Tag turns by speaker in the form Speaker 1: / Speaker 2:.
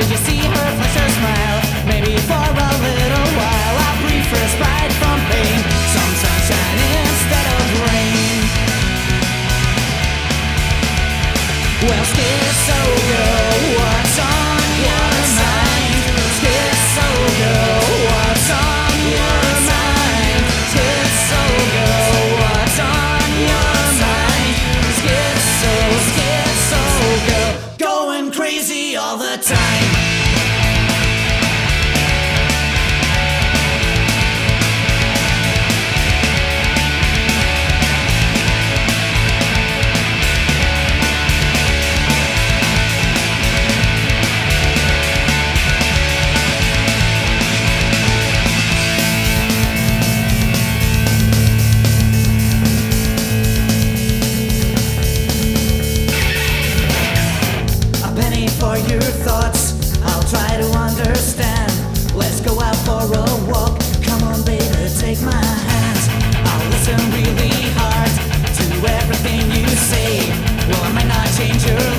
Speaker 1: Did you see her flash her smile? Maybe for a little while I breathe first right from pain. Some sunshine instead of rain. Well, schizo girl, what's on your mind? Schizo girl, what's on your mind? Schizo girl, what's on your mind? Schizo girl, going crazy all the time. For your thoughts, I'll try to understand. Let's go out for a walk. Come on, baby, take my hand. I'll listen really hard to everything you say. Well, I might not change your